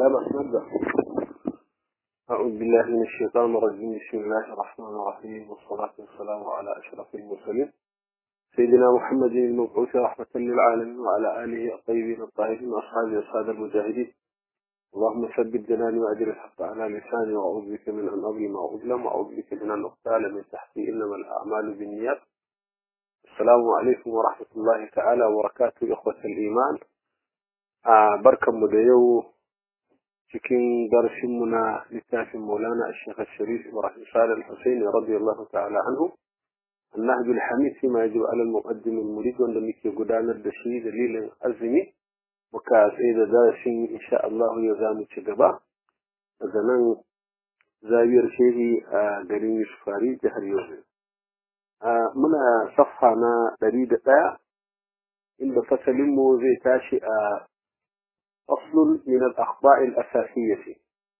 لا بأس نبدأ. أعوذ بالله من الشيطان الرجيم. بسم الله الرحمن الرحيم، والصلاة والسلام على أشرف المرسلين سيدنا محمد المبعوث رحمة للعالمين وعلى آله الطيبين الطاهرين وأصحابه السادة المجاهدين. اللهم ثبت جناني وأجر الحق على لساني، وأعوذ بك من أن أظلم أو أظلم، وأعوذ بك من أن أقتال من تحتي، إنما الأعمال بالنيات. السلام عليكم ورحمة الله تعالى وبركاته إخوة الإيمان. barkanmu da yau cikin darsinmu na littafin Maulana Sheikh Sharif Ibrahim Salih Al-Husaini radiyallahu ta'ala anhu, النهج الحميد فيما يجب على المقدم المريد، wanda muke gudanar da shi dalilin azumi. Muka tsaye da darasin insha Allah ya zamu ci gaba daga nan zawiyar shehi a garin Yusufari jihar Yobe. Muna safha na 101 inda fasalinmu zai tashi a أصل من الأخطاء الأساسية.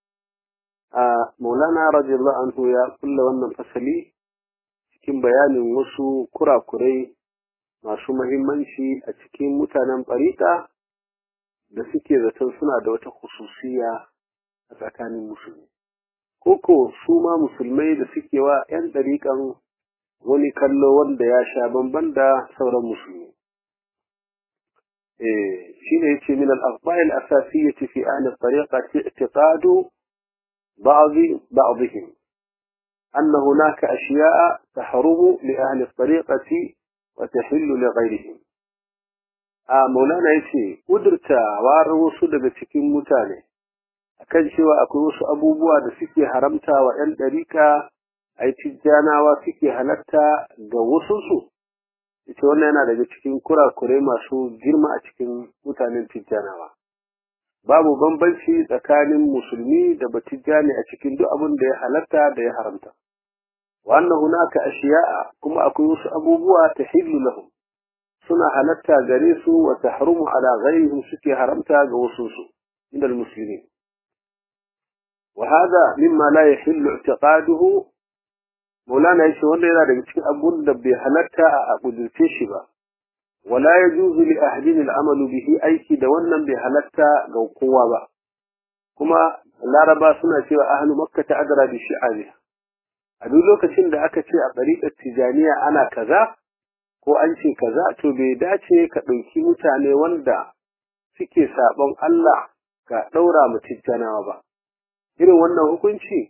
مولانا رضي الله عنه يا كل wannan fasali cikin bayanin wasu kurakurai masu muhimmanci a cikin mutanen ɓarika da suke zaton suna da wata khususiya a tsakanin musulmi, koko su ma musulmai da suke wa 'yan ɗariƙan wani kallo wanda ya sha bamban da sauran musulmi. شيء من الأخطاء الأساسية في أهل الطريقة اعتقاد بعضهم أن هناك أشياء تحرم لأهل الطريقة وتحل لغيرهم. مولانا يشي قدرت وارو daga cikin mutane akan cewa akwai wasu abubuwa da suke haramta wa 'yan ɗarika, ai tijjanawa suke halatta ga wasu su. Ita wannan yana daga cikin kurakurai masu girma a cikin mutanen tijjanawa. Babu bambanci tsakanin musulmi da batijjani a cikin duk abin da ya halatta da ya haramta. Wa anna hunaka ashiya'a, kuma akwai wasu abubuwa tahillu lahum, suna halatta gare su, wa tahrumu ala ghayrihim, suke haramta ga wasu su inda muslimin. Wa hada mimma la yahillu i'tiqaduhu. Maulana yace wanda yana daga cikin abun da bai halatta a kudurce shi ba. Wala yajuzu li ahadin al-amalu bihi, aiki da wannan bai halatta ga kowa ba. Kuma Laraba suna cewa ahlu Makka ta'adara bi shi'abi. A duk lokacin da aka ce a tariqat tijaniya ana kaza ko an ce kaza, to bai dace ka dauki mutane wanda suke sabon Allah ka daura mu tijanawa ba. Irin wannan hukunci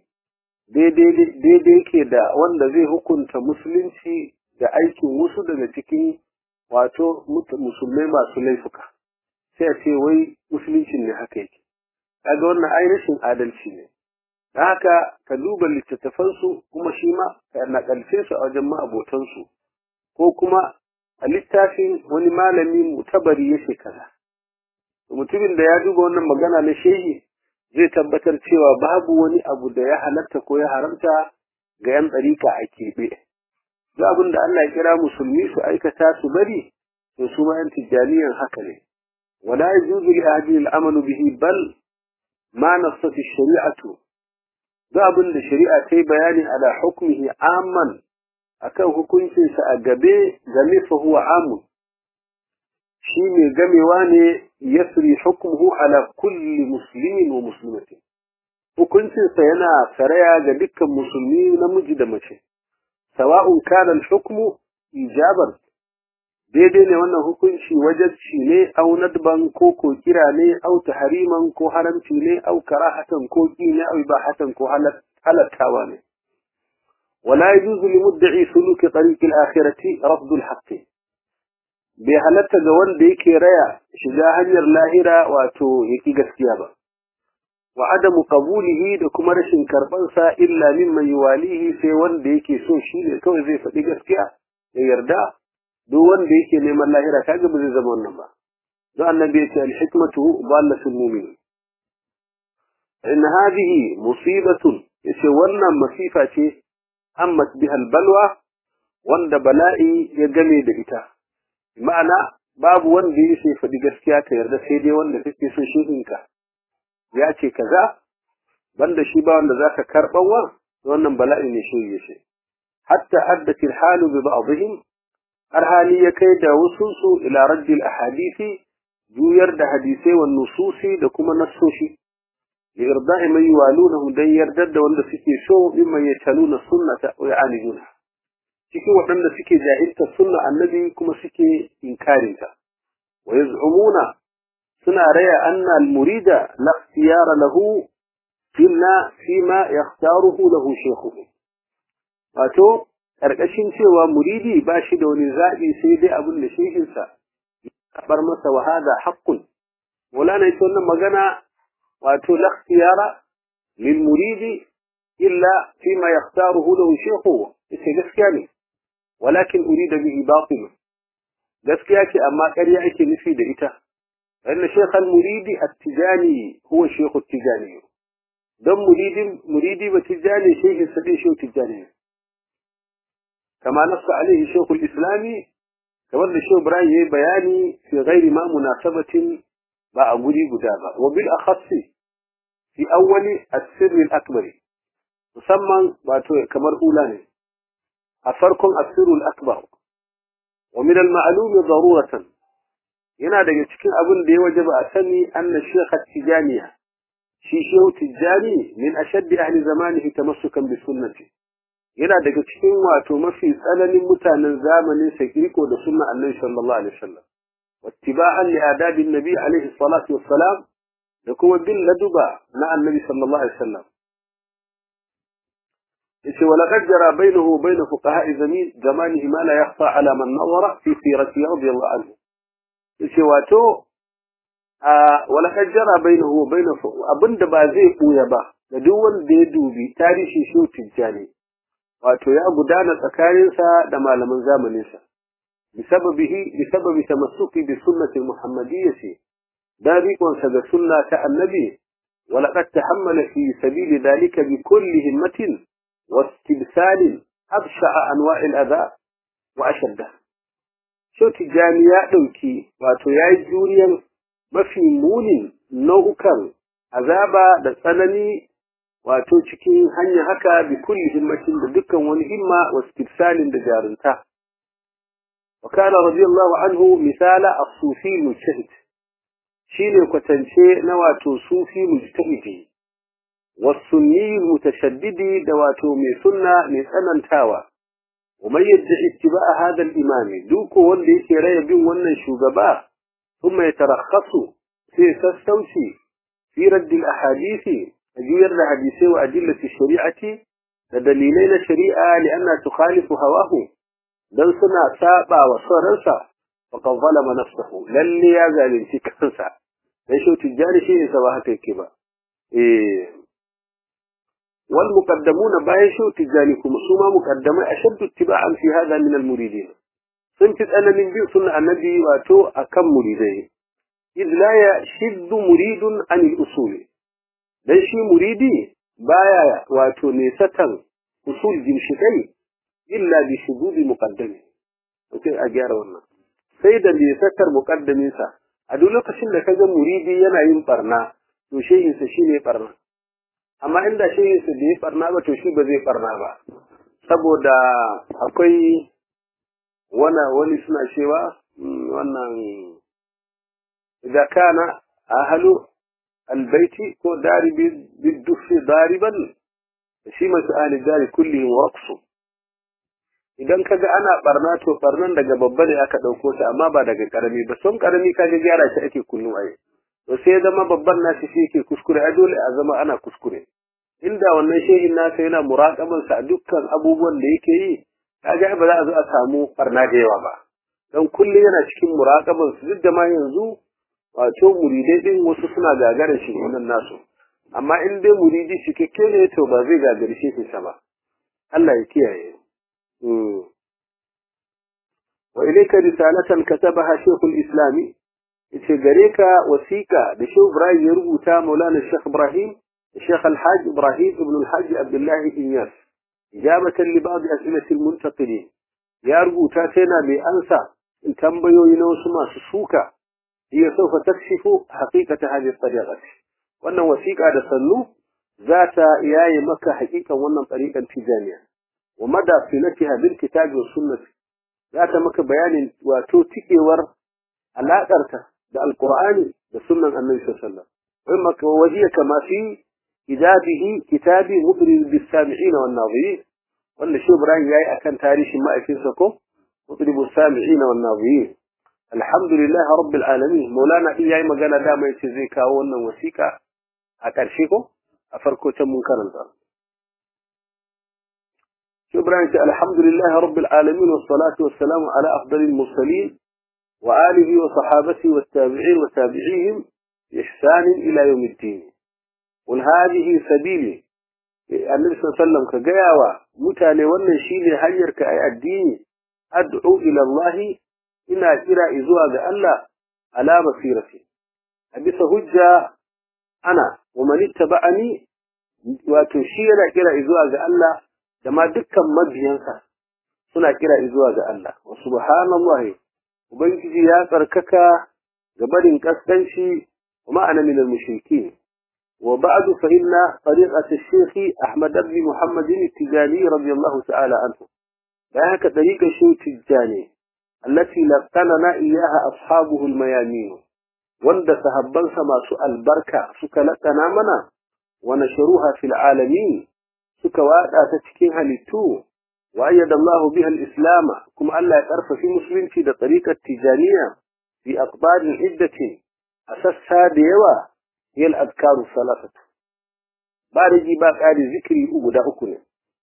daidai ke da wanda zai hukunta musulunci da aikin wasu daga cikin wato musulmai masu laifuka, sai a ce wai musuluncin ne haka yake. Kaga wannan ai rashin adalci ne. Da haka ka duba littattafansu, kuma shi ma ka nakalce su a wajen ma'abotansu, ko kuma a littafin wani malami mutabari ya shekara. Mutumin da ya duba wannan magana na shehi zai tabbatar cewa babu wani abu da ya halatta ko ya haramta ga 'yan ɗarika a keɓe. Duk abin da Allah ya kira musulmi su aikata su bari, to su ma 'yan tijjaniyan haka ne. Wala yajuzu li ahadin al-amalu bihi, bal ma nassat ash-shari'atu. Duk abin da shari'a ta yi bayani ala hukmihi amman, akan hukuncinsa a game fa huwa amun. shi ne gamewa ne yasri hukmuhu ala kulli muslimin wa muslimatin. Hukuncinsa yana saraya ga dukkan musulmi namiji da mace. Sawa'un kana al-hukmu ijaban, daidai ne wannan hukunci wajibci ne, au nadban ko kira ne, au tahriman ko haramci ne, au karahatan ko ki ne, au ibahatan ko halattawa ne. Wala yajuzu li mudda'i suluki tariq al-akhirati rafd al-haqq. Bai halatta ga wanda yake raya shiga hanyar lahira wato yaki gaskiya ba. Wa adamu qabulihi, da kuma rashin karban sa illa mimman yuwalihi, sai wanda yake so shi ne kawai zai faɗi gaskiya ya yarda. Duk wanda yake neman lahira kaga ba zai zama wannan ba. Don annabi ya ce al-hikmatu dallatul mu'min. In hadhihi musibatun, yace wannan masifa ce ammat biha al-balwa, wanda bala'i ya game da ita. Ma'ana babu wanda yake faɗi gaskiya ka yarda, sai dai wanda kake so shehinka ya ce kaza, banda shi ba wanda zaka karban wa, wannan bala'i ne shi yace. Hatta addat al-halu bi ba'dihim, har hali ya kai da wasu su ila radd al-ahadisi, juyar da hadisai wa nususi da kuma nassoshi. لإرضاء من يوالونه دن يردد وند سكي شو ممن يتلون السنة ويعالجونها سكي وند سكي جاهلت السنة النبي كما سكي إنكارها ويزعمون سنة ريا أن المريد لا اختيار له إلا فيما يختاره له شيخه واتو أرقشين سوى مريدي باشد ونزاعي سيدي أبو الشيخ أخبر مسا وهذا حق ولا يتولى مغنى واتو لا اختيار للمريد إلا فيما يختاره له شيخه إسكاني ولكن أريد به باطل gaskiya أما ƙarya ake nufi da ita أن شيخ المريد التجاني هو الشيخ التجاني دم مريدي وتجاني شيخ السبيل شيخ التجاني كما نص عليه شيخ الإسلامي كما الشيخ إبراهيم بياني في غير ما مناسبة مع أبولي قدابة وبالأخص في أول السر الأكبر مسمى كما الأولاني أفرق السر الأكبر ومن المعلوم ضرورة yana daga cikin abin da ya wajaba a sani anna shaykh at-tijaniya shi shehu tijani min ashadd ahli zamanihi tamassukan bi sunnati yana daga cikin wato mafi tsananin mutanen zamanin sa kirko da sunna annabi sallallahu alaihi wasallam wattiba'an li adabi an-nabi alaihi salatu wassalam da kuma bin laduba na annabi sallallahu alaihi wasallam yace wala qad jara bainahu wa bain fuqaha'i zamanihi ma la yakhfa ala man nawara fi sirati radiyallahu anhu yace wato wala kajjara bainahu wa bainahu abinda ba zai buya ba da duk wanda ya dubi tarihi shi tijjani wato ya gudana tsakanin sa da malaman zamanin sa bisababi tamassuki bi sunnati muhammadiyyah dariqon sa ga sunna ta annabi wala qad tahammala fi sabil dhalika bi kulli himmatin wastibsal absha anwa'il adha wa ashadda Shehu Tijjani ya ɗauki wato ya yi juriyar mafi munin nau'ukan azaba da tsanani wato cikin hanya haka bi kulli himmatin da dukkan wani himma wa istifsalin da jarunta. Wa kana radiyallahu anhu misala as-sufi mujtahid shine kwatance na wato sufi mujtahidi was-sunni mutashaddidi da wato mai sunna mai tsanantawa. ومن يدعي اتباع هذا الإمام دوكو واللي يكي بين ونن شوغبا ثم يترخص في تستوشي في رد الأحاديث أجير لحديثه وأدلة الشريعة لدليلين الشريعة لأنها تخالف هواه دنسنا سابع وصرنسا فقد ظلم نفسه للي يزال انتكنسا ليشو تجاري شيء سواهك الكبا والمقدمون بايشو تجانيكم سوما مقدمة أشد اتباعا في هذا من المريدين سنتت أنا من بيء سنة النبي واتو أكم مريدين إذ لا يشد مريد عن الأصول ليشي مريدي بايا واتو نيسة أصول جمشكي إلا بشدود مقدمه أجار والله سيدا نيسة مقدمين سا أدولك سنة كذا مريدي ينعين برنا وشيء سشيني برنا amma inda shi su da ya farna ba to shi ba zai farna ba saboda akwai wani suna cewa wannan idza kana ahlu albayti ko daribi bidufi dariban shi masu ahli dari kullihim waqsu idan kaga ana barna to barnan daga babba ne aka dauko ta amma ba daga karami ba son karami kaga gyara shi ake kullum ai to sai zama babban nashi shi yake kuskure a dole a zama ana kuskure inda wannan shehin nasa yana muraqaban sa dukkan abubuwan da yake yi kaga ba za a zo a samu barna da yawa ba dan kullu yana cikin muraqaban su duk da ma yanzu wato muridai din wasu suna gagarar shi wannan nasu amma in dai muridi cikakke ne to ba zai gagare shi sa ba Allah ya kiyaye wa ilayka risalatan katabaha shaykhul islami yace gare ka wasiqa da Sheikh Ibrahim ya rubuta Maulana Sheikh Ibrahim Sheikh Al-Hajj Ibrahim ibn Al-Hajj Abdullah Inyas ijabatan li ba'd as'ilati al-muntaqidin ya rubuta sai na mai ansa in tambayoyi na wasu masu suka hiya sawfa takshifu haqiqata hadhihi at-tariqah wannan wasiqa da sannu zata yayi maka haqiqan wannan tariqan tijaniya wa mada filatiha bil kitab wa sunnah zata maka bayanin wato tikewar alaƙarta da alqur'ani da sunnan annabi sallallahu alaihi wasallam wajhiya kama fi كتابي مبرز بالسامعين والناظرين ولا شو إبراهيم جاي أكن تاريخ ما أكنسكم مطرب السامعين والناظرين الحمد لله رب العالمين مولانا إياي مجانا داما يتزيكا وانا وسيكا أكارشيكم أفركو تمون كرنزا شو إبراهيم الحمد لله رب العالمين والصلاة والسلام على أفضل المرسلين وآله وصحابته والتابعين وتابعيهم بإحسان إلى يوم الدين قل هذه سبيلي النبي صلى الله عليه وسلم كجاوة متاني والنشيل هجرك أي الدين أدعو إلى الله إنا إلى إزواج الله على بصيرتي أبس هجة أنا ومن اتبعني وتشير إلى إزواج الله كما دكا مبينك سنة إلى إزواج الله وسبحان الله وبنجي يا تركك قبل كسكنشي وما أنا من المشركين وبعد فإن طريقة الشيخ أحمد بن محمد التجاني رضي الله تعالى عنه ذاك طريقة الشيخ التجاني التي لقننا إياها أصحابه الميامين وند سهبان سما سؤال بركة سكلتنا منا ونشروها في العالمين سكوات تتكينها للتو وأيد الله بها الإسلام كما ألا يتعرف في مسلم في طريقة التجانية في أقطار عدة أساسها ديوة هي الأذكار الثلاثة بارجي باقي ذكري أبدا أكون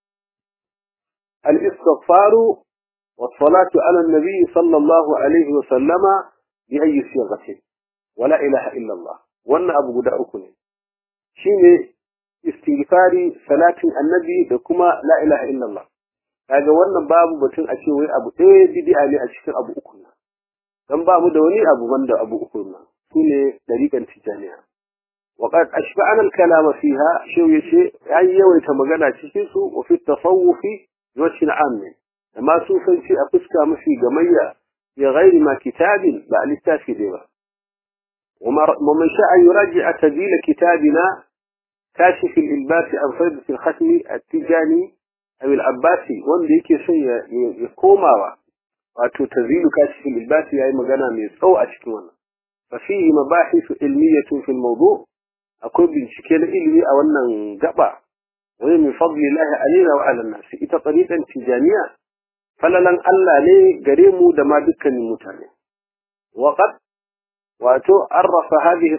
الاستغفار والصلاة على النبي صلى الله عليه وسلم بأي صيغة ولا إله إلا الله وأن أبو دا أكون شيني استغفاري صلاة النبي لكما لا إله إلا الله هذا وأن باب بتن أشيوي أبو بدي علي أشكر أبو أكون dan ba mu da wani abu banda abu uku nan sune dariƙan tijaniya وقد أشبعنا الكلام فيها شو يشي يعني يويت مغانا تشيسو وفي التصوف يوشي عام ما سوفا شيء أقسك مشي قمية غير ما كتاب بقى للتافي ديما ومن شاء يراجع تذيل كتابنا كاشف الإلباس عن فائدة الختم التجاني أو العباسي وان ديكي شيء يقوم واتو تذيل كاشف الإلباس يعني مغانا ميسو أشكونا ففيه مباحث علمية في الموضوع akwai bincike na ilimi a wannan gaba wani min fadlillahi alaina wa ala nas ita tariqan tijaniya falalan Allah ne gare mu da ma dukkanin mutane wa qad wato arrafa hadhihi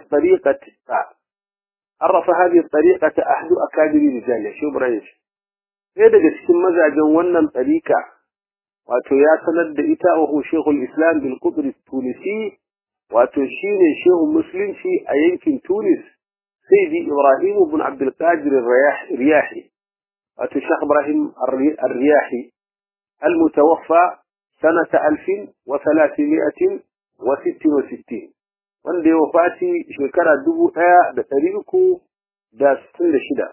at-tariqata ahdu akabiri rijal shubraysh sai daga cikin mazajen wannan tariqa wato ya sanar da ita wa shaykhul islam bil qudr at-tunisi wato shine shehun musulunci a yankin Tunis سيدي إبراهيم بن عبد القادر الرياحي الشيخ إبراهيم الرياحي المتوفى سنة 1366 وندي وفاتي شكرا دبو دا تاريخو دا 66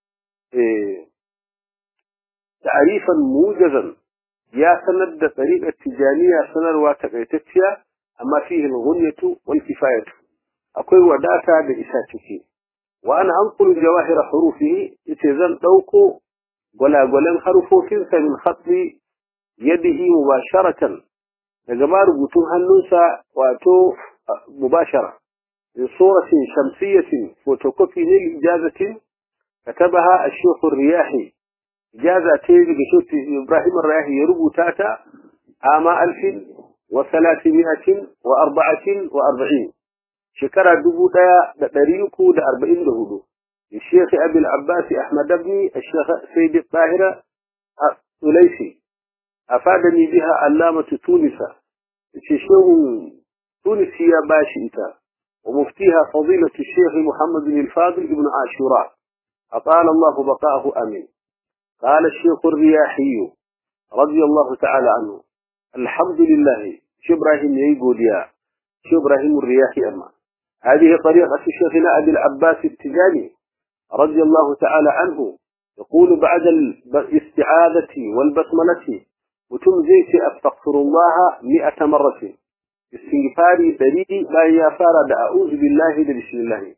تعريفا موجزا يا سند طريقة تجانية سنر واتقيتتيا أما فيه الغنية والكفاية أقول وداتا بإساتكي وأنا أنقل جواهر حروفه إتزان دوكو غلا حروفه من خط يده مباشرة لجمار بطون هنوسا واتو مباشرة لصورة شمسية فوتوكوبي لإجازة كتبها الشيخ الرياحي إجازة تيجي بشوت إبراهيم الرياحي يربو تاتا عام 1344 شكرا دبوتا دريكو دا 44 الشيخ أبي العباس أحمد بن الشيخ سيد الطاهرة الثليسي أفادني بها علامة تونس الشيخ تونسية باشئتا ومفتيها فضيلة الشيخ محمد بن الفاضل بن عاشوراء أطال الله بقاءه أمين قال الشيخ الرياحي رضي الله تعالى عنه الحمد لله شبراهيم يقول يا شبراهيم الرياحي أما هذه طريقة شيخنا أبي العباس التجاني رضي الله تعالى عنه يقول بعد الاستعاذة والبسملة وتمزيت أستغفر الله 100 مرة استغفاري دليلي لا يفارد أعوذ بالله بسم الله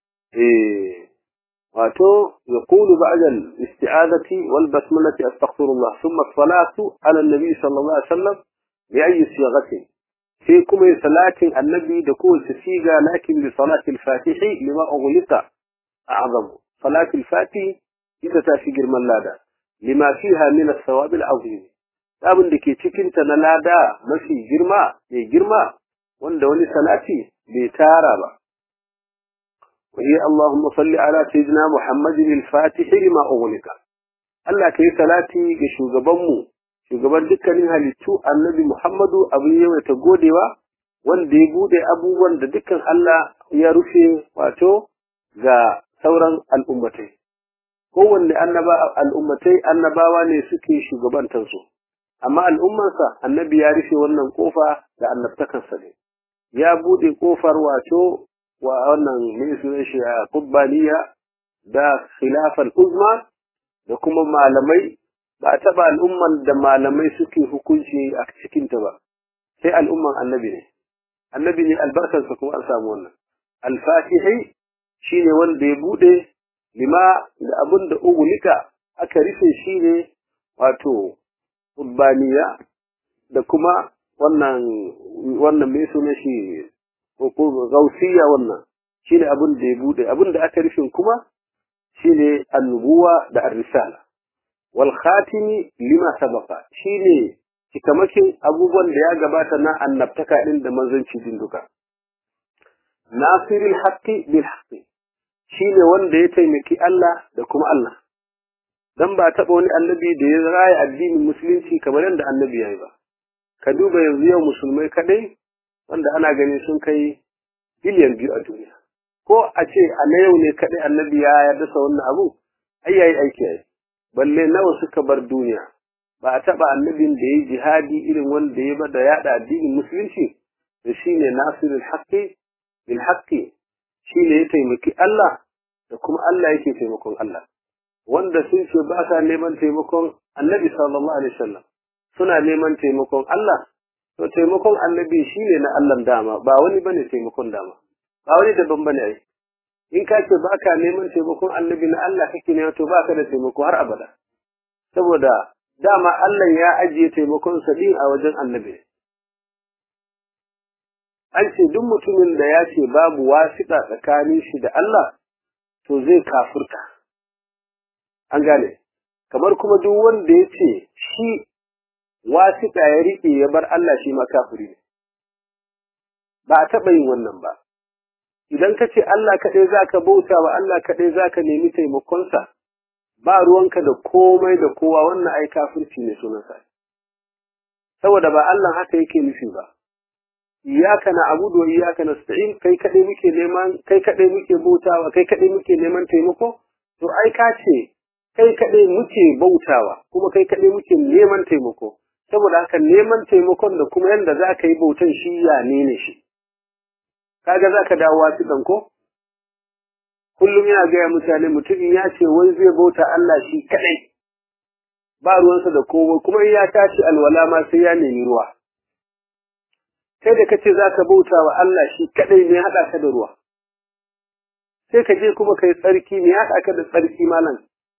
واتو يقول بعد الاستعاذة والبسملة أستغفر الله ثم الصلاة على النبي صلى الله عليه وسلم بأي صيغة فيكم صلاة النبي دكول سفيغة لكن لصلاة الفاتح لما أغلق أعظم salatul fati ita ta fi girman lada lima fiha min as-sawab al-azim abin da ke cikin ta na lada mafi girma mai girma wanda wani salati bai tara ba وهي اللهم صل على سيدنا محمد الفاتح لما أغلق Allah ka yi salati ga shugaban dukkanin halittu annabi Muhammadu abin yawaita godewa wanda ya bude abubuwan da dukkan Allah ya rufe wato ga sauran al'ummatai. Kowanne annabawa ne suke shugabantansu, amma al'ummarsa annabi ya rufe wannan kofa da annabtakansa ne. Ya bude kofar wato wa wannan ne sunan shi a Qubbaniya da khilafal uzma da kuma malamai ba taɓa al'umman da malamai suke hukunci a cikinta ba sai al'umman annabi ne albarkarsa kuma an samu wannan al-fatihi shine wanda ya bude lima da abin da ugulika aka rufe shine wato urbaniya da kuma wannan mai sunan shi ko gausiya wannan shine abin da ya bude abin da aka rufe kuma shine annubuwa da ar-risala wal khatimi lima sabaqa shine cikamakin abubuwan da ya gabata na annabtaka din da manzanci din duka nasirul haqqi bil haqqi shine wanda ya taimaki Allah da kuma Allah dan ba taba wani annabi da ya raya addinin musulunci kamar yadda annabi yayi ba ka duba yanzu yau musulmai kadai wanda ana ganin sun kai biliyan 2 a duniya ko a ce a na yau ne kaɗai annabi ya yarda sa wannan abu ai yayi aiki yayi balle nawa suka bar duniya ba a taɓa annabin da yayi jihadi irin wanda ya bada yada addinin musulunci da shine nasirul haqqi bil haqqi shine ya taimaki Allah da kuma Allah yake taimakon Allah wanda sun ce ba sa neman taimakon annabi sallallahu alaihi wasallam suna neman taimakon Allah to taimakon annabi shine na Allah dama ba wani bane taimakon dama ba wani daban bane ai in ka ce baka neman taimakon annabi na Allah kake ne to baka da taimako har abada saboda dama Allah ya ajiye taimakon sa din a wajen annabi an ce duk mutumin da ya ce babu wasiƙa tsakanin shi da Allah to zai kafirta an gane kamar kuma duk wanda ya ce shi wasiƙa ya rike ya bar Allah shi ma kafiri ne ba a taɓa yin wannan ba idan ka ce Allah kaɗai za ka bauta wa Allah kaɗai za ka nemi taimakonsa ba ruwanka da komai da kowa wannan ai kafirci ne sunansa saboda ba Allah haka yake nufi ba iyyaka na'budu wa iyyaka nasta'in kai kaɗai muke bautawa kai kaɗai muke neman taimako to ai ka ce kai kaɗai muke bautawa kuma kai kaɗai muke neman taimako saboda haka neman taimakon da kuma yanda za ka yi bautan shi ya ne shi kaga zaka dawo wasu dan ko kullum yana ga mutane mutum ya ce wai zai bauta Allah shi kadai ba ruwansa da kowa kuma in ya tashi alwala ma sai ya nemi ruwa sai da kace zaka bauta wa Allah shi kadai ne hada ka da ruwa sai ka je kuma kai tsarki ne hada ka da tsarki malam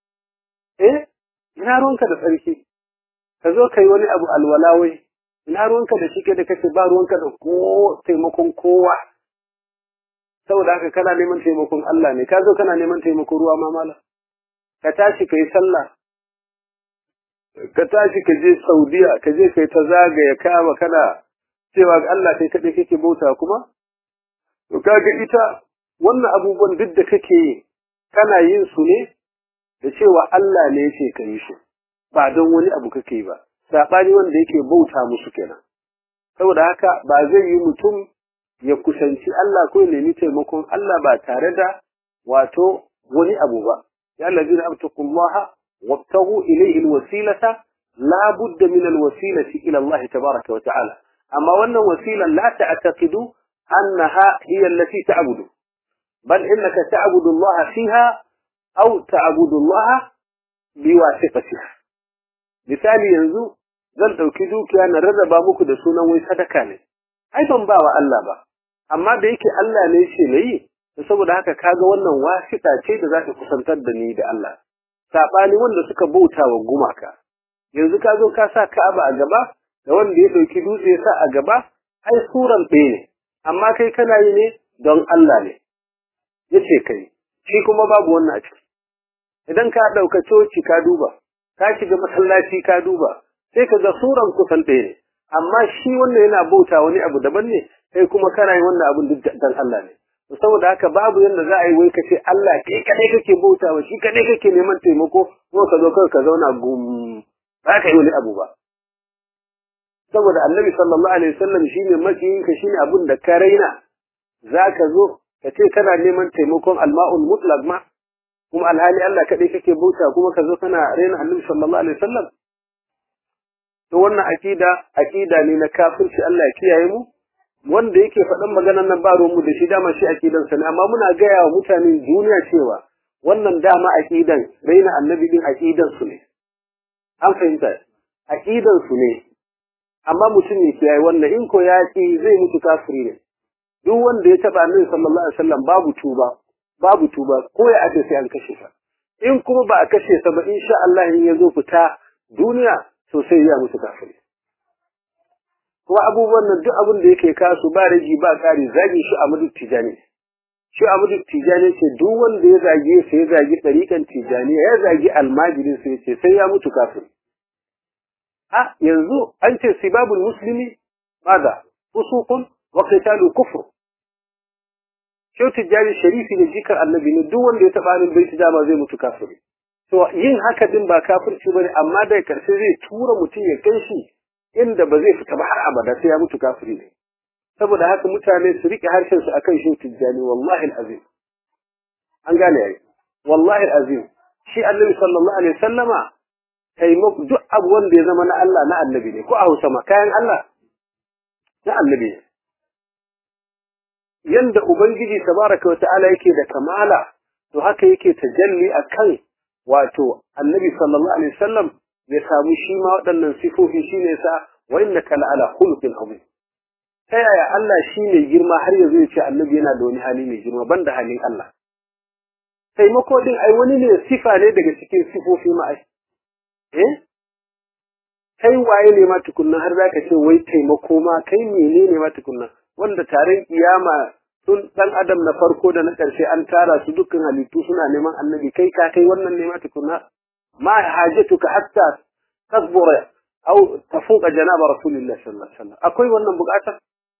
ina ruwanka da tsarki ka zo kai wani abu alwala wai ina ruwanka da shi da kace ba ruwanka da ko taimakon kowa saboda haka kana neman taimakon Allah ne ka zo kana neman taimakon ruwa ma mala ka tashi kai sallah ka tashi ka je Saudiya ka je kai ta zagaya kama kana cewa Allah kai kadai kake bauta kuma to kaga ita wannan abubuwan duk da kake yi kana yin su ne da cewa Allah ne yake kai su ba don wani abu kake ba sabani wanda yake bauta musu kenan saboda haka ba zai yi mutum ya kusanci Allah ko ya nemi taimakon Allah ba tare da wato wani abu ba ya allazina abtaqullaha wabtagu ilayhi alwasilata la budda min alwasilati ila Allah tabaaraka wa ta'ala amma wannan wasila la ta'taqidu annaha hiya allati ta'budu bal innaka ta'budu Allah fiha aw ta'budu Allah biwasitatiha misali yanzu zan dauki dukiya na rarraba muku da sunan wai sadaka ne ai ban ba wa Allah ba amma da yake Allah ne shi nayi saboda haka kaga wannan wasita ce da za ta kusantar da ni da Allah sabani wanda suka bauta wa gumaka yanzu ka zo ka sa Ka'aba a gaba da wanda ya dauki dutse sa a gaba ai suran ɗaya ne amma kai kana yi ne don Allah ne yace kai shi kuma babu wannan a ciki idan ka dauka coci ka duba ka shiga masallaci ka duba sai ka ga suran kusan ɗaya ne amma shi wannan yana bauta wani abu daban ne kai kuma kana yin wannan abun duk dan Allah ne saboda haka babu yanda za a yi wai kace Allah kai kadai kake bautawa shi kadai kake neman taimako ko ka zo ka zauna gum ba ka yi wani abu ba saboda Annabi sallallahu alaihi wasallam shine makiyin ka shine abun da ka raina zaka zo kace kana neman taimakon alma'ul mutlaq ma kuma alhali Allah kadai kake bauta kuma ka zo kana raina Annabi sallallahu alaihi wasallam to wannan akida ne na kafirci Allah ya kiyaye mu wanda yake faɗan maganar nan ba ruwan mu da shi dama shi akidan sa ne amma muna gaya wa mutanen duniya cewa wannan dama akidan raina Annabi din akidan su ne an fahimta akidan su ne amma mutum ne kiyaye wannan in ko ya ki zai mutu kafiri ne duk wanda ya taba Annabi sallallahu alaihi wasallam babu tuba ko ya ake sai an kashe sa in kuma ba a kashe sa ba insha Allah in yazo fita duniya to sai ya mutu kafiri kuma abubuwan nan duk abin da yake kasu ba riji ba kari zagi shi Ahmadu Tijani shi Ahmadu Tijani ce duk wanda ya zage sai ya zagi tariqan Tijani ya zagi almajirin sai ce sai ya mutu kafiri yanzu an ce sibabul muslimi maza fusuqun wa qitalu kufr shi Tijani sharifi ne jikar annabi ne duk wanda ya taba alin baiti dama zai mutu kafiri to yin haka din ba kafirci bane amma dai karshe zai tura mutum ya kai shi inda ba zai fita ba har abada sai ya mutu kafiri ne saboda haka mutane su rike harshen su akan shi Tijani wallahi alazim an gane yayi wallahi alazim shi Annabi sallallahu alaihi wasallama taimako duk abu wanda ya zama na Allah na Annabi ne ko a Hausa ma kayan Allah na Annabi ne yanda ubangiji tabaraka wa ta'ala yake da kamala to haka yake tajalli akan wato Annabi sallallahu alaihi wasallam ya samu shi ma waɗannan sifofi shine sa wa innaka la'ala khuluqin azim ta yaya Allah shine girma har yanzu ya ce Annabi yana da wani hali mai girma banda halin Allah taimako din ai wani ne sifa ne daga cikin sifofi ma ai kai waye ne ma tukunna har zaka ce wai taimako ma kai menene ma tukunna wanda taron kiyama tun dan adam na farko da na ƙarshe an tara su dukkan halittu suna neman Annabi kai ka kai wannan ne ma tukunna ma hajatuka hatta tasbura aw tafuqa janaba rasulillah sallallahu alaihi wasallam akwai wannan buƙatar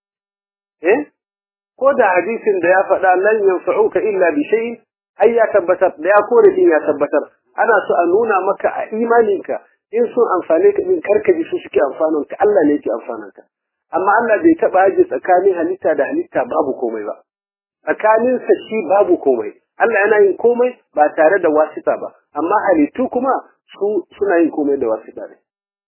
ko da hadisin da ya faɗa lan yanfa'uka illa bi shay'in ai ya tabbatar da ya kore din ya tabbatar ana so a nuna maka a imaninka in sun amfane ka din karkaji su suke amfanan ka Allah ne yake amfanan ka amma Allah bai taba haji tsakanin halitta da halitta babu komai ba tsakanin sa shi babu komai Allah yana yin komai ba tare da wasita ba amma halittu kuma suna yin komai da wasita ne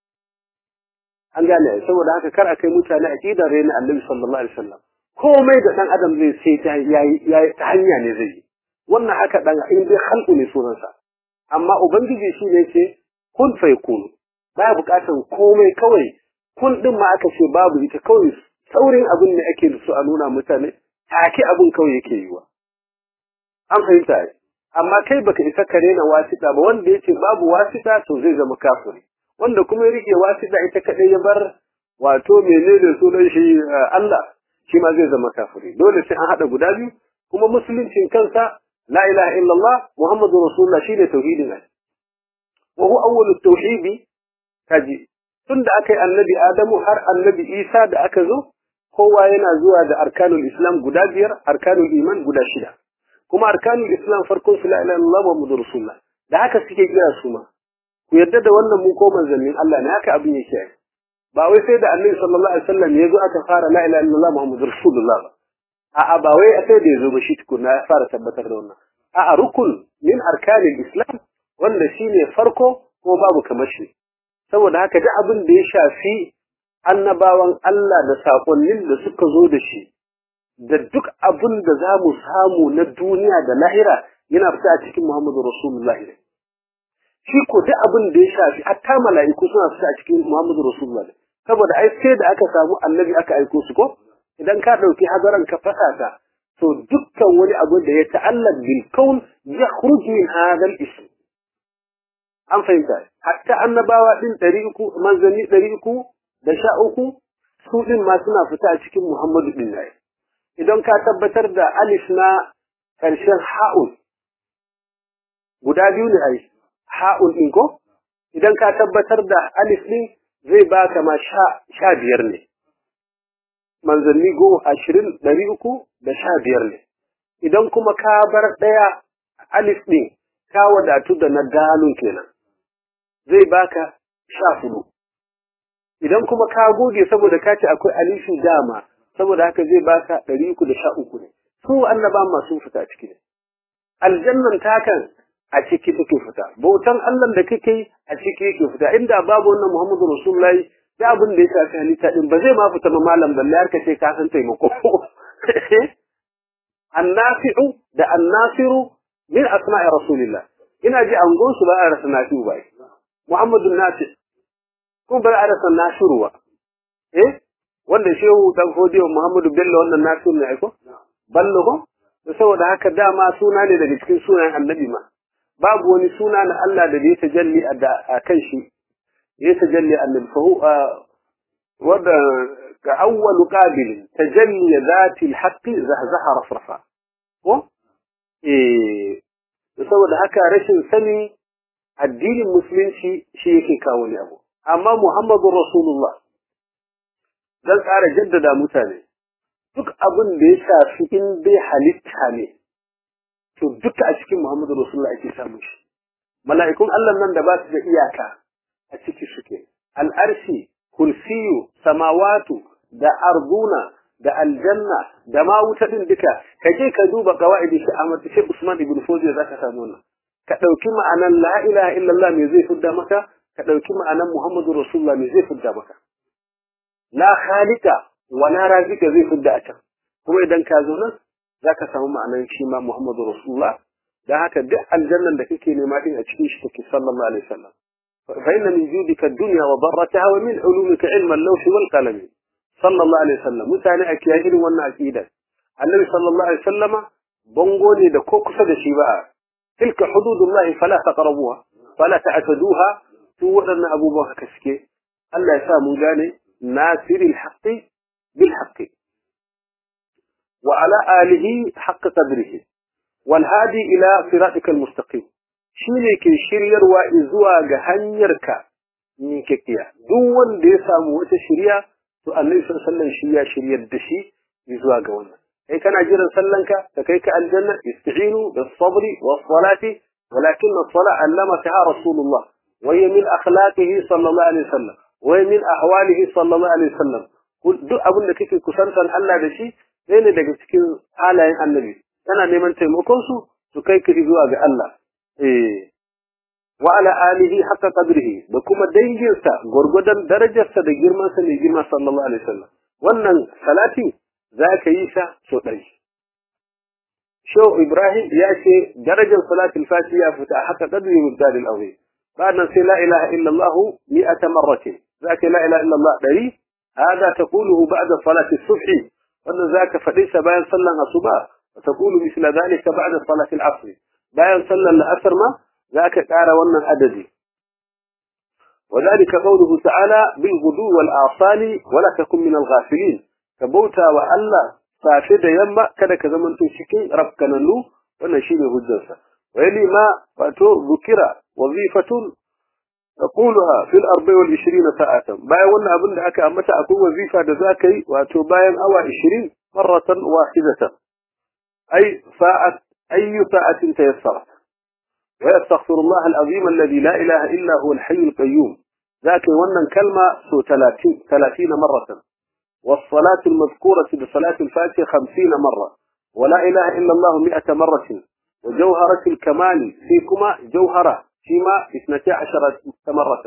an gane saboda haka kar akai mutane aqidar rena Annabi sallallahu alaihi wasallam komai da dan adam zai sai ta yayi ta hanya ne zai wannan haka dan in dai khalqu ne sunansa amma ubangiji shi ne ce kun fa yakun ba bukatan komai kawai kun din ma aka ce babu ita kawai saurin abin ne ake so a nuna mutane take abin kawai yake yiwa an fahimta amma kai baka isa kare na wasita ba wanda yace babu wasita to zai zama kafiri wanda kuma ya rike wasita ita kadai ya bar wato menene sunan shi Allah shi ma zai zama kafiri dole sai an hada guda biyu kuma musuluncin kansa la ilaha illallah muhammadur rasulullah shine tauhidin ai wa huwa awwalut tauhidi kaji tunda akai annabi adamu har annabi isa da aka zo kowa yana zuwa da arkanul islam guda biyar arkanul iman guda shida kuma arkanul islam farkon su la ilaha illallah muhammadur rasulullah da haka suke kira su ma ku yarda da wannan mu ko manzannin Allah ne haka abin yake ba wai sai da annabi sallallahu alaihi wasallam yazo aka fara la ilaha illallah muhammadur rasulullah a'a ba wai sai da yazo ba shi tukunna ya fara tabbatar da wannan a'a rukun min arkanil islam wanda shine farko ko babu kamar shi saboda haka duk abin da ya shafi annabawan Allah da sakonnin da suka zo da shi da duk abin da zamu samu na duniya da lahira yana fita a cikin Muhammadu Rasulullah shi ko duk abin da ya shafi hatta mala'iku suna fita a cikin Muhammadu Rasulullah saboda ai sai da aka samu annabi aka aiko su ko idan ka dauki hazaran ka fasata to dukkan wani abu da ya ta'allaq bil kaun yakhruj min hadha al ism an fahimta hatta annabawa din 300 manzanni 300 da 13 su din ma suna fita a cikin Muhammadu din ne idan ka tabbatar da alif na karshen ha'un guda biyu ne ai ha'un din ko idan ka tabbatar da alif din zai baka ma sha biyar ne manzanni 20,315 ne idan kuma ka bar daya alif din ka wadatu da na dalun kenan zai baka 14 idan kuma ka goge saboda ka ce akwai alifi dama saboda haka zai baka 313 ne su annaban masu fita ciki ne aljannan takan a ciki take fita bautan Allah da kake a ciki yake fita inda babu wannan Muhammadu Rasulullahi da abin da ya shafi halitta din ba zai ma fita ma malam balle har kace ka san taimako annafi'u da annasiru min asma'i rasulillah ina ji an gonsu ba a rasa nafi'u ba Muhammadu Nafi ko ba a rasa nasiru ba wanda shehu dan fodiyo Muhammadu Bello wannan nasiru ne aiko ballo ko saboda haka dama suna ne daga cikin sunayen annabi ma babu wani suna na Allah da ya tajalli a kan shi ya tajalli annabi fa wanda ka awwal qabil tajalli zati alhaq zahzaha rafrafa ko saboda haka rashin sani addinin musulunci shi yake kawo ne abu amma Muhammadur Rasulullah dan tsara jaddada mutane duk abin da ya shafi in dai halitta ne to duka a cikin Muhammadu Rasulullah ake samu shi mala'ikun Allah nan da ba su da iyaka a ciki suke al'arshi kursiyu samawatu da arduna da aljanna da ma wuta din duka kaje ka duba qawaidi shi Ahmad Sheikh Usman ibn Fawzi zaka samu wannan ka dauki ma'anan la ilaha illallah me zai fudda maka ka dauki ma'anan Muhammadu Rasulullah me zai fudda maka la khaliqa wala razika zai fudda a can kuma idan ka zo nan zaka samu ma'anar shi ma Muhammadu Rasulullah dan haka duk aljannan da kake nema din a cikin shi take sallallahu alaihi wasallam fa inna min judika ad-dunya wa darrataha wa min ulumika ilma al-lawh wal qalam sallallahu alaihi wasallam mutane a kiyaye irin wannan aqida annabi sallallahu alaihi wasallama bango ne da ko kusa da shi ba tilka hududullah fala taqrabuha fala ta'taduha tu wadannan abubuwan haka suke Allah ya sa mun gane nasiril haqqi bil haqqi وعلى آله حق قدره والهادي إلى صراطك المستقيم شيني كي شرير وإزوا جهنيرك من كتيا دون ديسا موت شريا تو النبي صلى الله عليه وسلم شريا الدشي إزوا جوانا أي كان عجيرا سلنك تكيك الجنة استعينوا بالصبر والصلاة ولكن الصلاة علمتها رسول الله وهي من أخلاقه صلى الله عليه وسلم وهي من أحواله صلى الله عليه وسلم دو أبن لكي كسنسا ألا دشي ne daga cikin halayen annabi yana neman taimakon su kai ka zuwa ga Allah wa ala alihi haqqa qadrihi da kuma danginsa gurgudan darajarsa da girman sa ne girma sallallahu alaihi wasallam wannan salati zaka yi sa so dai Shehu Ibrahim ya ce darajar salatul fatiha fita haqqa qadri mudad al-azim ba'dan sai la ilaha illa Allah 100 marratin zaka la ilaha illa Allah 100 hada taquluhu ba'da salati as-subh wannan zaka fadi sa bayan sallan asuba taqulu misla dhalika ba'da salati al-asr bayan sallan al-asr ma zaka ƙara wannan adadi وذلك قوله تعالى بالغدو والآصال ولا تكن من الغافلين كبوتا وألا فافد يما كذا كذا من تشكي ربكنا له ونشيل هجرسا ويلي ما فاتو ذكر وظيفة تقولها في 24 ساعة باين وانا أبن دعك أمتا أكون وظيفة ذاكي واتو باين أو 20 مرة واحدة أي ساعة تيسرت ويستغفر الله العظيم الذي لا إله إلا هو الحي القيوم ذاك وانا كلمة سو 30 مرة والصلاة المذكورة بصلاة الفاتحة 50 مرة ولا إله إلا الله 100 مرة وجوهرة الكمال فيكما جوهرة فيما 12 مرة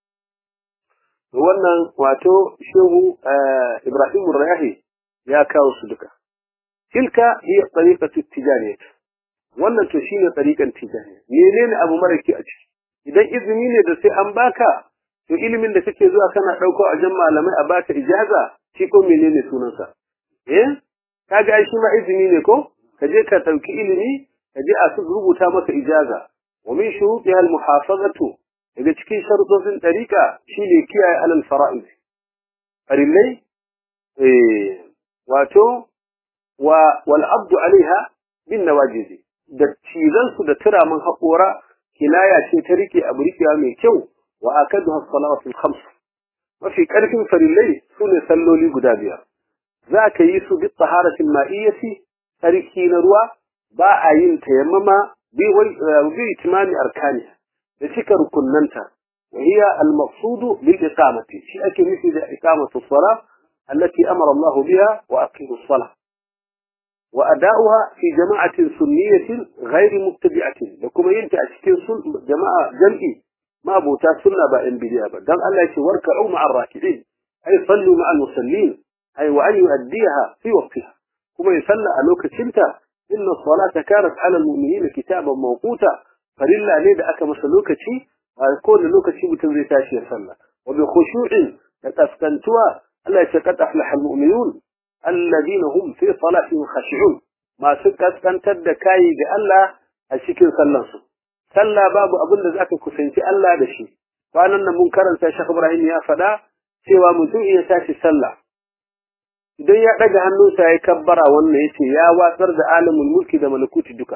وانا واتو شوه إبراهيم الرياحي يا كاو صدقة تلك هي طريقة التجارية wannan to shine tsarikan tijani menene abu maraki a ciki idan izini ne da sai an baka to ilimin da kake zuwa kana dauko a jan malamai a baka ijaza shi ko menene sunansa kaga shi ma izini ne ko kaje ka dauki ilimi kaje a rubuta maka ijaza wa min shurutiha al muhafazatu daga cikin sharuɗin tsarika shine kiyaye alal fara'id farillai wato wal abdu alaiha bin nawajizi da cizan su da turamin haƙora kinaya ce ta rike abu rikewa mai kyau wa akaduha as-salawatul khams mafi karfin farillai sune salloli guda biyar za ka yi su bi taharatil ma'iyyati sarki na ruwa ba a yin tayammama bi itimami arkani da cika rukunnanta wa hiya al-maqsudu bil iqamati shi ake nufi da iqamatu as-salah allati amara Allah biha wa aqimu as-salah wa ada'uha fi jama'atin sunniyatin ghayr mubtadi'atin da kuma yin ta a cikin jama'a jam'i ma bota sunna ba in bidiya ba dan Allah ya ce warka'u ma'ar rakidin ay sallu ma'al musallin ay wa an yu'addiha fi waqtiha kuma ya salla a lokacinta inna as-salata kanat 'ala al-mu'minina kitaban mawquta farilla ne da aka masa lokaci a kowane lokaci mutum zai tashi ya salla wa bi khushu'in da taskantuwa Allah ya ce qad aflaha al-mu'minun alladhina hum fi salatihim khashi'un ma su kaskantar da kai ga Allah a cikin sallansu sallah babu abin da zaka kusanci Allah da shi kwanan nan mun karanta Sheikh Ibrahim ya faɗa cewa mutum ya tashi sallah idan ya daga hannunsa ya kabbara wannan yace ya watsar da alamul mulki da malakuti duka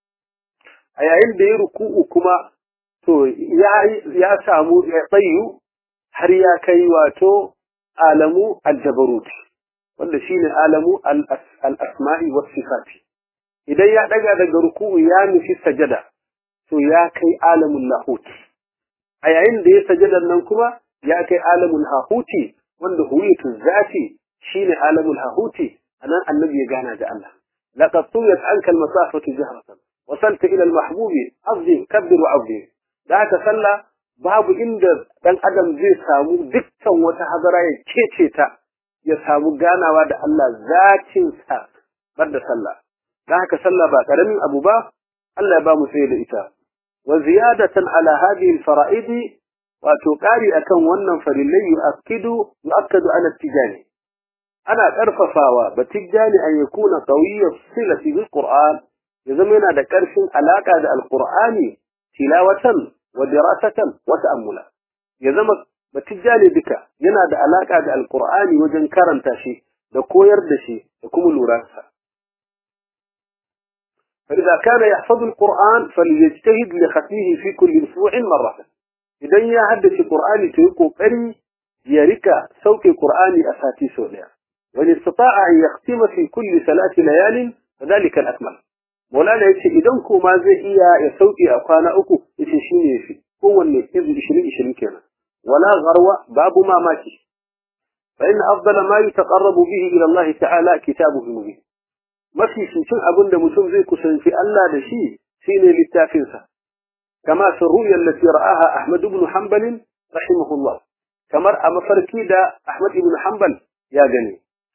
a yayin da ya ruku'u kuma to ya samu ya tsayu har ya kai wato alamu aljabarut wanda shine alamu al-asma'i was sifati idan ya daga daga ruku'u ya nufi sajada to ya kai alamul lahut a yayin da ya sajada nan kuma ya kai alamul hahuti wanda huwiyatu zati shine alamul hahuti anan annabi ya gana da Allah laqad tuyat anka al-masafatu jahratan wasalta ila al-mahbub azim kabbir wa azim da haka sallah babu inda dan adam zai samu dukkan wata hadara ya kece ta ya samu ganawa da Allah zatin sa bar da sallah da haka sallah ba karamin abu ba Allah ya ba mu sai da ita wa ziyadatan ala hadhihi al-fara'id wa tuqari akan wannan farillai yu'akkidu ala tijani ana karfafawa batijani an yakuna qawiyyu silati bil qur'an ya zama yana da karfin alaka da alqur'ani tilawatan wa dirasatan wa ta'ammula ya zama batijani duka yana da alaka da alqur'ani wajen karanta shi da koyar da shi da kuma lura sa فإذا كان يحفظ القرآن فليجتهد لختمه في كل أسبوع مرة إذا يحدث القرآن تيقو قري يرك سوق القرآن أساتي سوليا وإن استطاع أن يختم في كل 3 ليال فذلك الأكمل مولانا يتشي إذنكو ما زي إيا يسوقي أقانا أكو يتشيني في هو اللي يبدو 20 كنا ولا غروة باب ما ماشي فإن أفضل ما يتقرب به إلى الله تعالى كتابه المبين mafi cikin abin da mutum zai kusanci Allah da shi shine littafinsa kama fi ru'ya allati ra'aha Ahmad ibn Hanbal rahimahullah kamar a mafarki da Ahmad ibn Hanbal ya gani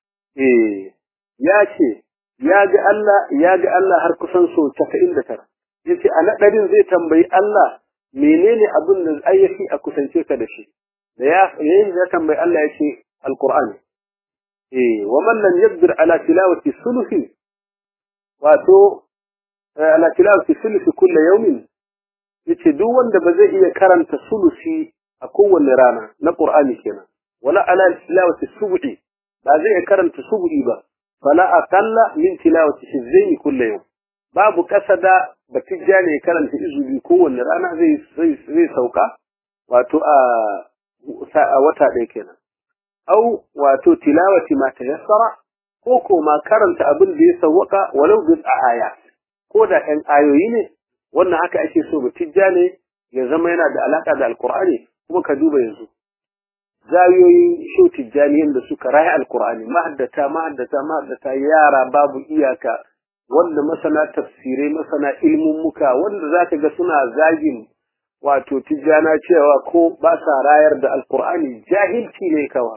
ya ce ya ga Allah har kusan so 99 yace a nadarin zai tambayi Allah menene abin da ayyafi a kusance ka da shi da ya tambayi Allah yace alqur'ani wa man lam yaqdir ala tilawati sulusi wato ala tilawati sulusi kullu yawmin yace duk wanda ba zai iya karanta sulusi a kowanne rana na Qur'ani kenan wala ala tilawati sub'i ba zai iya karanta sub'i ba fala aqalla min tilawati shizzaini kullu yawm babu kasada batijja ne karanta izubi kowanne rana zai sauka wato a wata ɗaya kenan au wato tilawati ma tayassara ko ma karanta abin da ya sawwaka walau bi ayat ko da ɗan ayoyi ne wannan haka ake so batijja ne ya zama yana da alaka da alqur'ani kuma ka duba yanzu zawiyoyin sho tijjaniyan da suka rayu alqur'ani mahaddata yara babu iyaka wanda masana tafsirai masana ilmin muka wanda zaka ga suna zagin wato tijjana cewa ko ba sa rayar da alqur'ani jahilci ne kawai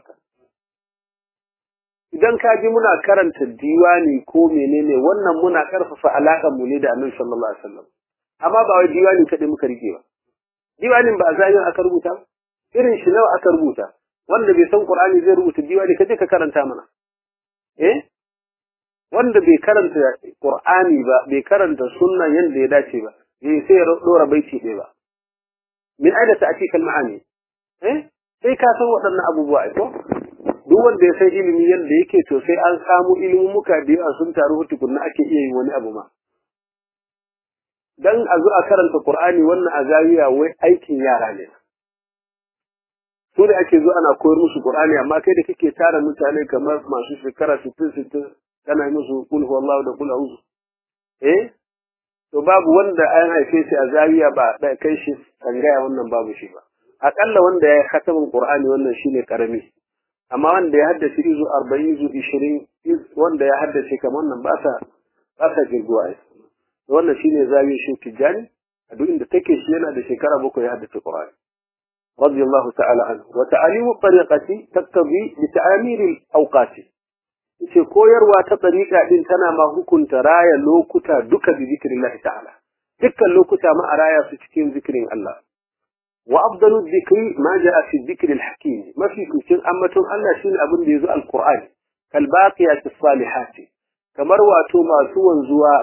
idan ka ji muna karanta diwani ko menene wannan muna karfafa alakan mu ne da Annabi sallallahu alaihi wasallam amma ba wai diwani kadai muka rike ba diwanin ba zayin aka rubuta irin shi nawa aka rubuta wanda bai san Qur'ani zai rubuta diwani kaje ka karanta mana wanda bai karanta Qur'ani ba bai karanta sunna yanda ya dace ba sai ya dora baiti ɗaya ba min aida ta'tika al-ma'ani sai ka san waɗannan abubuwa ai ko duk wanda ya san ilimi yanda yake to sai an samu ilimin muka da yawa sun taru tukunna ake iya yin wani abu ma dan a zo a karanta Qur'ani wannan a zawiya wai aikin yara ne su da ake zo ana koyar musu Qur'ani amma kai da kake tara mutane kamar masu shekara 60 kana musu kul huwallahu da kul a'udhu to babu wanda an haife shi a zawiya ba da kai shi tsangaya wannan babu shi ba akalla wanda ya khatamin Qur'ani wannan shine karami amma wanda ya haddace izu 40 izu 20 wanda ya haddace kamar wannan ba sa jirguwa ai wannan shine zawiya shi tijani a duk inda take shi yana da shekara 7 ya haddace Qur'ani radiyallahu ta'ala anhu wa ta'alimu tariqati taktabi bi ta'amir al-awqat yace koyarwa ta tariqa din tana ma hukunta raya lokuta duka bi zikrillah ta'ala dukkan lokuta ma raya su cikin zikirin Allah wa afdalu dhikri ma jaa fi dhikri al-hakim ma fi kucin ammatun Allah shine abin da yazo al-Qur'ani kal baqiyat as-salihat kamar wato masu wanzuwa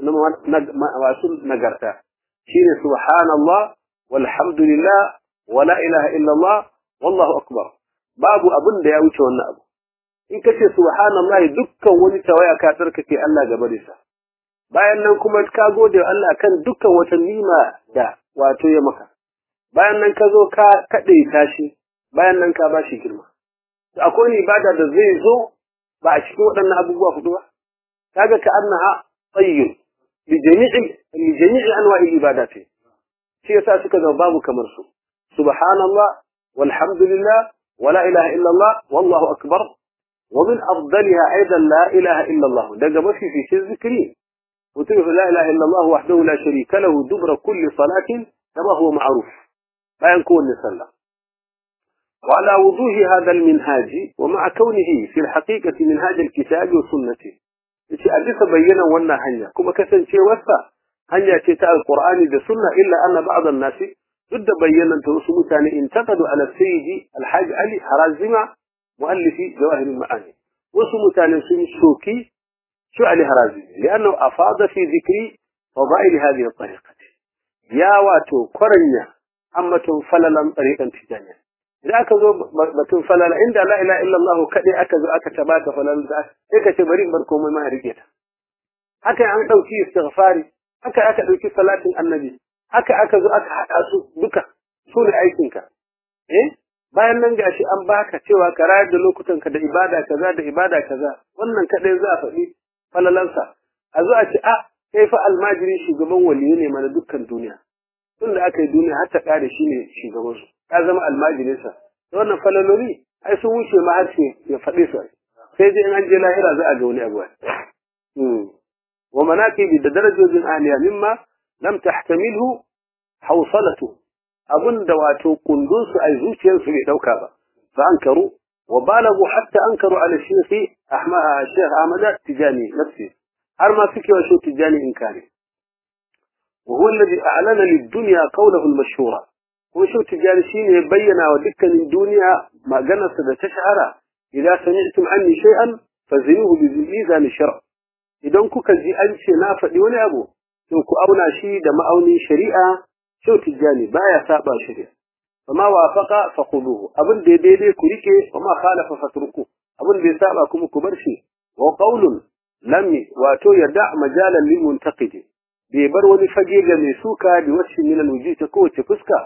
masu nagarta shine subhanallah walhamdulillah wala ilaha illa Allah wallahu akbar babu abin da ya wuce wannan abu in kace subhanallahi dukkan wani tawaya ka tsarkake Allah gaba da sa bayan nan kuma ka gode Allah kan dukkan wata nima da wato ya maka bayan nan ka zo ka kade tashi bayan nan ka bashi girma to akwai ibada da zai zo ba a cikin waɗannan abubuwa hudu ba kaga ka annaha tayyib bi jami'i anwa'i ibadati shi yasa suka zama babu kamar su subhanallah walhamdulillah wala ilaha illa Allah wallahu akbar ومن أفضلها أيضا لا إله إلا الله ده ما في الذكرين وتقول لا إله إلا الله وحده لا شريك له دبر كل صلاة كما هو معروف لا يكون نسلا وعلى وضوح هذا المنهاج ومع كونه في الحقيقة منهاج الكتاب والسنة أليس بينا وانا هنيا كما كسن شيء وسا هنيا كتاب القرآن بالسنة إلا أن بعض الناس ضد بينا ترسمتان انتقدوا على السيد الحاج علي حرازمة مؤلف جواهر المعاني وسمتان سوكي شو علي حرازمي لأنه أفاض في ذكر فضائل هذه الطريقة يا واتو قرنيا أما تنفللا طريقا تجانيا إذا أكذو بتنفللا عند لا إله إلا الله كذي أكذو أكتبات فللا إيكا تبريك بركوم ما هرقيتا هكا عن دوكي استغفاري هكا أكذو صلاة النبي haka aka zo aka haɗa su duka su ne aikinka bayan nan gashi an baka cewa ka rayar da lokutanka da ibada kaza wannan kadai za a faɗi falalansa a zo a ce kai fa almajiri shugaban waliyu ne mana dukkan duniya tunda aka yi duniya har ta kare shi ne shugaban su ya zama almajirinsa wannan falaloli ai sun wuce ma har sai ya faɗi su sai dai in an je lahira za a ga wani abu wa manaqibi da darajojin aliya mimma لم تحتمله حوصلته أظن دواتو قندوس أي زوجين في دوكابا فأنكروا وبالغوا حتى أنكروا على الشيخ أحمد التجاني نفسه أرما فكي وشو تجاني إنكاري وهو الذي أعلن للدنيا قوله المشهورة وشو تجاني شين يبين ودكا للدنيا ما قنص تشعر إذا سمعتم عني شيئا فزنوه بميزان الشرع إذا كنت زي أنشي نافع لوني أبو to ku auna shi da ma'aunin shari'a shau tijani baya saba shari'a amma wafaqa faquduhu abin da daidai ku rike kuma khalafa fatruku abin da ya saba kuma ku bar shi wa qawlun lam wato yada majalan lil muntaqid bai bar wani fage ga mai suka da wacce min alwuji ta kowace fuska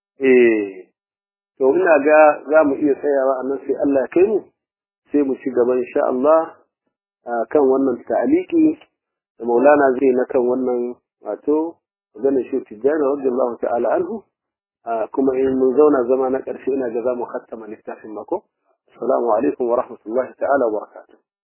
to ina ga zamu iya tsayawa annan sai Allah ya kai mu sai mu ci gaba insha Allah kan wannan ta'aliki da Maulana zai na kan wannan wato maganar shi Tijjani radiyallahu ta'ala anhu kuma in mun zauna zama na ƙarshe ina ga zamu khattama littafin mako assalamu alaikum wa rahmatullahi ta'ala wa barakatuh